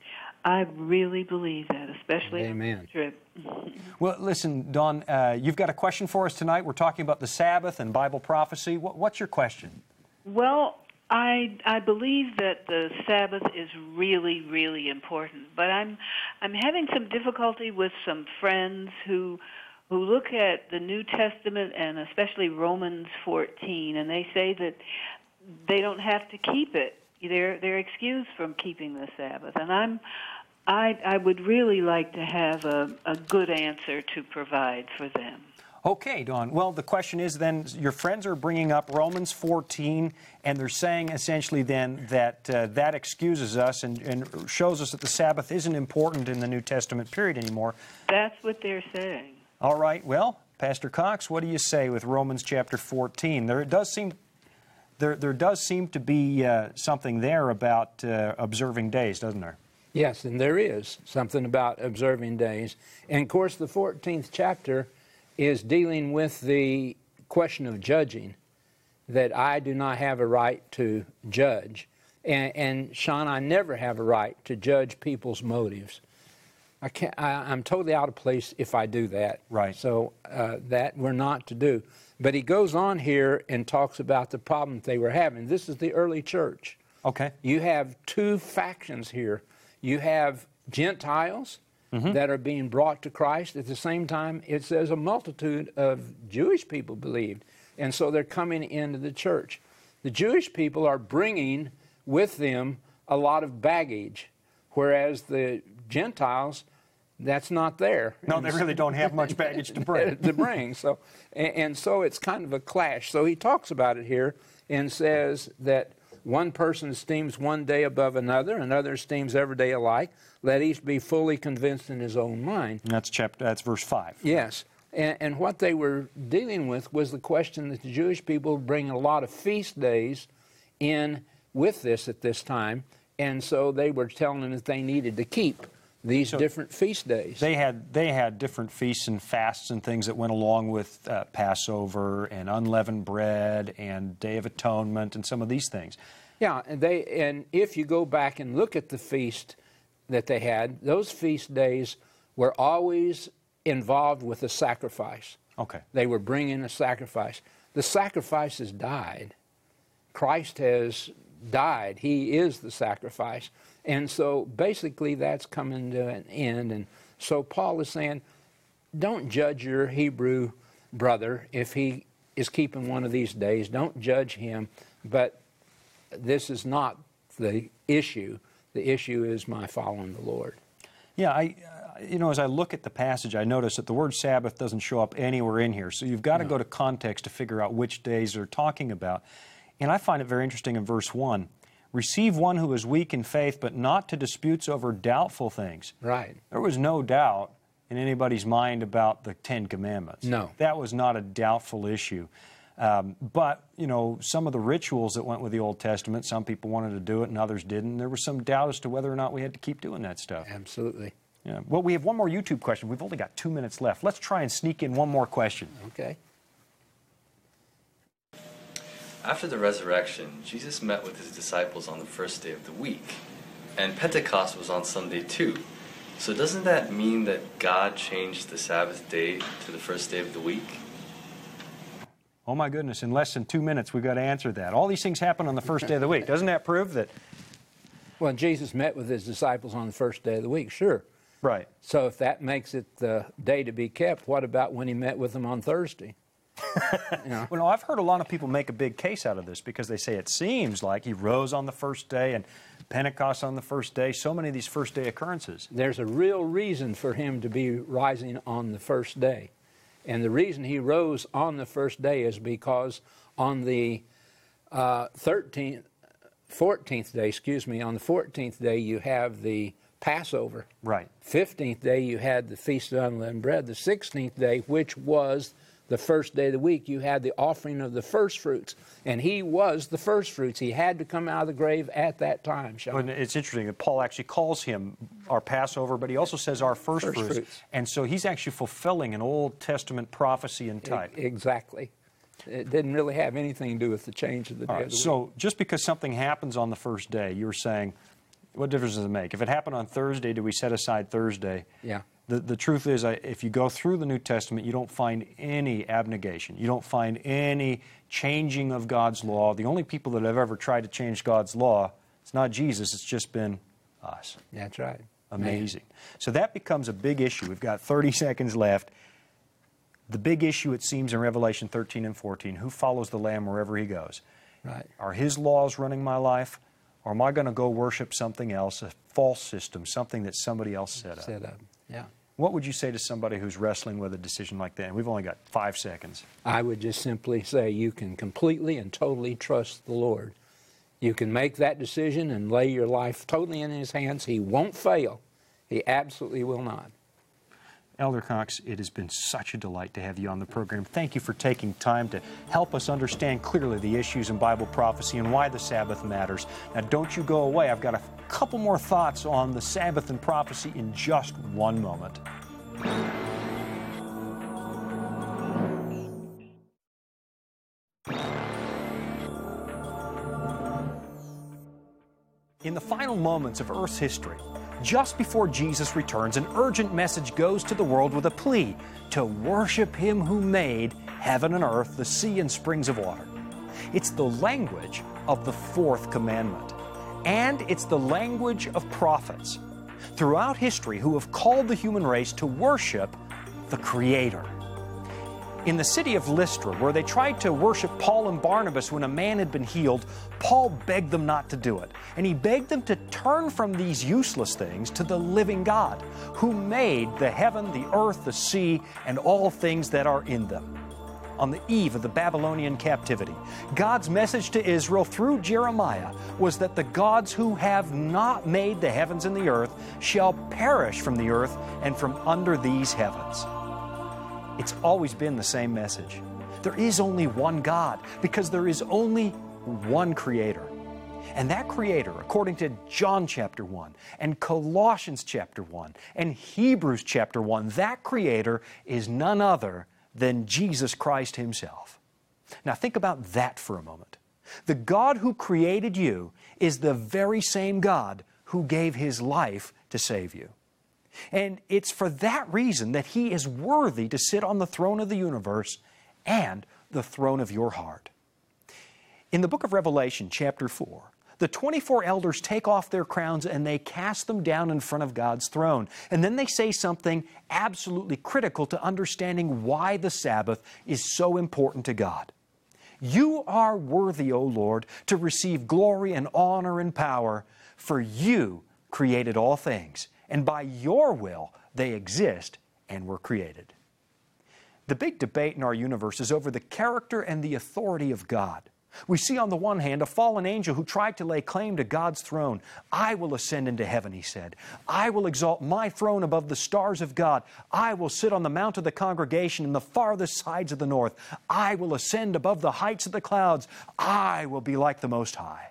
I really believe that, especially Amen. on this trip. Well, listen, Dawn, uh, you've got a question for us tonight. We're talking about the Sabbath and Bible prophecy. What, what's your question? Well, I I believe that the Sabbath is really, really important, but I'm I'm having some difficulty with some friends who who look at the New Testament and especially Romans fourteen, and they say that they don't have to keep it. They're they're excused from keeping the Sabbath, and I'm I I would really like to have a, a good answer to provide for them. Okay, Dawn. Well, the question is then, your friends are bringing up Romans fourteen, and they're saying essentially then that uh, that excuses us and, and shows us that the Sabbath isn't important in the New Testament period anymore. That's what they're saying. All right. Well, Pastor Cox, what do you say with Romans chapter fourteen? There does seem there there does seem to be uh, something there about uh, observing days, doesn't there? Yes, and there is something about observing days. And, of course, the fourteenth chapter is dealing with the question of judging, that I do not have a right to judge. And, and Sean, I never have a right to judge people's motives. I can't, I, I'm totally out of place if I do that. Right. So uh, that we're not to do. But he goes on here and talks about the problem they were having. This is the early church. Okay. You have two factions here. You have Gentiles, mm-hmm. that are being brought to Christ. At the same time, it says a multitude of Jewish people believed. And so they're coming into the church. The Jewish people are bringing with them a lot of baggage, whereas the Gentiles, that's not there. No, they really don't have much baggage to bring. to bring. So, and, and so it's kind of a clash. So he talks about it here and says that one person esteems one day above another, another esteems every day alike. Let each be fully convinced in his own mind. And that's chapter. That's verse five. Yes. And, and what they were dealing with was the question that the Jewish people bring a lot of feast days in with this at this time. And so they were telling them that they needed to keep these so different feast days. They had they had different feasts and fasts and things that went along with uh, Passover and unleavened bread and Day of Atonement and some of these things. Yeah, and they and if you go back and look at the feast that they had, those feast days were always involved with a sacrifice. Okay. They were bringing a sacrifice. The sacrifice has died. Christ has died. He is the sacrifice. And so basically that's coming to an end. And so Paul is saying, don't judge your Hebrew brother if he is keeping one of these days. Don't judge him. But this is not the issue. The issue is my following the Lord. Yeah, I, uh, you know, as I look at the passage, I notice that the word Sabbath doesn't show up anywhere in here. So you've got to no. go to context to figure out which days they're talking about. And I find it very interesting in verse one. Receive one who is weak in faith, but not to disputes over doubtful things. Right. There was no doubt in anybody's mind about the Ten Commandments. No. That was not a doubtful issue. Um, but, you know, some of the rituals that went with the Old Testament, some people wanted to do it and others didn't. There was some doubt as to whether or not we had to keep doing that stuff. Absolutely. Yeah. Well, we have one more YouTube question. We've only got two minutes left. Let's try and sneak in one more question. Okay. After the resurrection, Jesus met with his disciples on the first day of the week, and Pentecost was on Sunday too. So doesn't that mean that God changed the Sabbath day to the first day of the week? Oh my goodness, in less than two minutes we've got to answer that. All these things happen on the first day of the week. Doesn't that prove that? Well, Jesus met with his disciples on the first day of the week, sure. Right. So if that makes it the day to be kept, what about when he met with them on Thursday? You know? Well, no, I've heard a lot of people make a big case out of this because they say it seems like he rose on the first day and Pentecost on the first day, so many of these first day occurrences. There's a real reason for him to be rising on the first day. And the reason he rose on the first day is because on the uh, thirteenth, fourteenth day, excuse me, on the fourteenth day you have the Passover. Right. fifteenth day you had the Feast of Unleavened Bread. The sixteenth day, which was the first day of the week, you had the offering of the first fruits. And he was the first fruits. He had to come out of the grave at that time, Sean. Well, it's interesting that Paul actually calls him our Passover, but he also says our first, first fruits. fruits. And so he's actually fulfilling an Old Testament prophecy and type. E- exactly. It didn't really have anything to do with the change of the day All right, of the so week. just because something happens on the first day, you were saying, what difference does it make? If it happened on Thursday, do we set aside Thursday? Yeah. The, the truth is, I, if you go through the New Testament, you don't find any abnegation. You don't find any changing of God's law. The only people that have ever tried to change God's law, it's not Jesus, it's just been us. That's right. Amazing. Man. So that becomes a big issue. We've got thirty seconds left. The big issue, it seems, in Revelation thirteen and fourteen, who follows the Lamb wherever he goes? Right. Are his laws running my life? Or am I going to go worship something else, a false system, something that somebody else set up? Set up, yeah. What would you say to somebody who's wrestling with a decision like that? And we've only got five seconds. I would just simply say you can completely and totally trust the Lord. You can make that decision and lay your life totally in his hands. He won't fail. He absolutely will not. Elder Cox, it has been such a delight to have you on the program. Thank you for taking time to help us understand clearly the issues in Bible prophecy and why the Sabbath matters. Now, don't you go away. I've got a couple more thoughts on the Sabbath and prophecy in just one moment. In the final moments of Earth's history, just before Jesus returns, an urgent message goes to the world with a plea to worship Him who made heaven and earth, the sea and springs of water. It's the language of the fourth commandment, and it's the language of prophets. throughout history who have called the human race to worship the Creator. In the city of Lystra, where they tried to worship Paul and Barnabas when a man had been healed, Paul begged them not to do it. And he begged them to turn from these useless things to the living God, who made the heaven, the earth, the sea, and all things that are in them. On the eve of the Babylonian captivity, God's message to Israel through Jeremiah was that the gods who have not made the heavens and the earth shall perish from the earth and from under these heavens. It's always been the same message. There is only one God because there is only one Creator. And that Creator, according to John chapter one and Colossians chapter one and Hebrews chapter one, that Creator is none other than Jesus Christ Himself. Now think about that for a moment. The God who created you is the very same God who gave His life to save you. And it's for that reason that He is worthy to sit on the throne of the universe and the throne of your heart. In the book of Revelation, chapter four, the twenty-four elders take off their crowns and they cast them down in front of God's throne. And then they say something absolutely critical to understanding why the Sabbath is so important to God. You are worthy, O Lord, to receive glory and honor and power, for You created all things, and by Your will they exist and were created. The big debate in our universe is over the character and the authority of God. We see on the one hand a fallen angel who tried to lay claim to God's throne. I will ascend into heaven, he said. I will exalt my throne above the stars of God. I will sit on the mount of the congregation in the farthest sides of the north. I will ascend above the heights of the clouds. I will be like the Most High.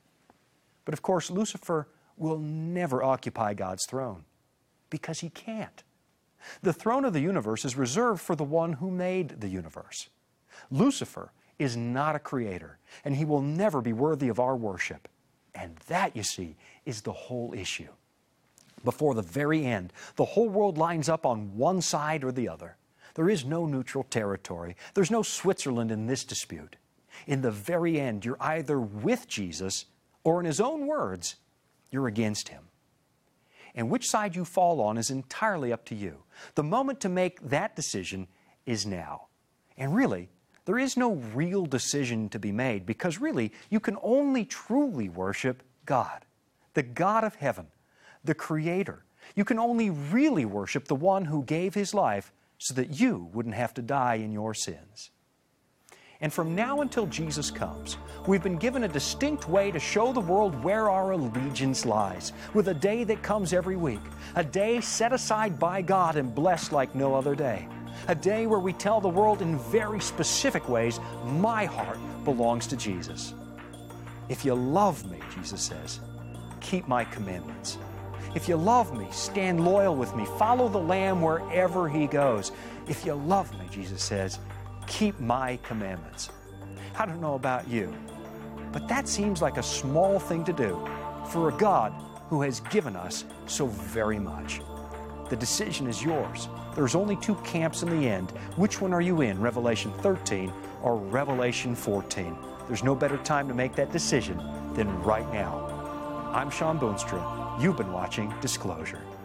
But of course, Lucifer will never occupy God's throne because he can't. The throne of the universe is reserved for the one who made the universe. Lucifer is not a creator, and he will never be worthy of our worship. And that, you see, is the whole issue. Before the very end, the whole world lines up on one side or the other. There is no neutral territory. There's no Switzerland in this dispute. In the very end, you're either with Jesus, or in His own words, you're against Him. And which side you fall on is entirely up to you. The moment to make that decision is now. And really, there is no real decision to be made because really, you can only truly worship God, the God of heaven, the Creator. You can only really worship the one who gave His life so that you wouldn't have to die in your sins. And from now until Jesus comes, we've been given a distinct way to show the world where our allegiance lies, with a day that comes every week, a day set aside by God and blessed like no other day, a day where we tell the world in very specific ways, my heart belongs to Jesus. If you love me, Jesus says, keep my commandments. If you love me, stand loyal with me, follow the Lamb wherever He goes. If you love me, Jesus says, keep my commandments. I don't know about you, but that seems like a small thing to do for a God who has given us so very much. The decision is yours. There's only two camps in the end. Which one are you in, Revelation thirteen or Revelation fourteen? There's no better time to make that decision than right now. I'm Sean Boonstra. You've been watching Disclosure.